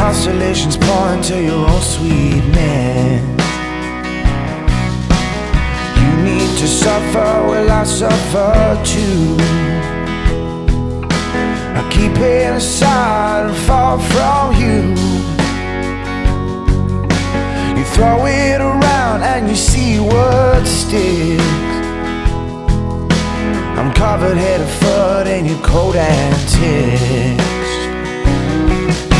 constellations point to your own sweetness. You need to suffer, well I suffer too. I keep it aside and fall from you. You throw it around and you see what sticks. I'm covered head and foot in your coat antics.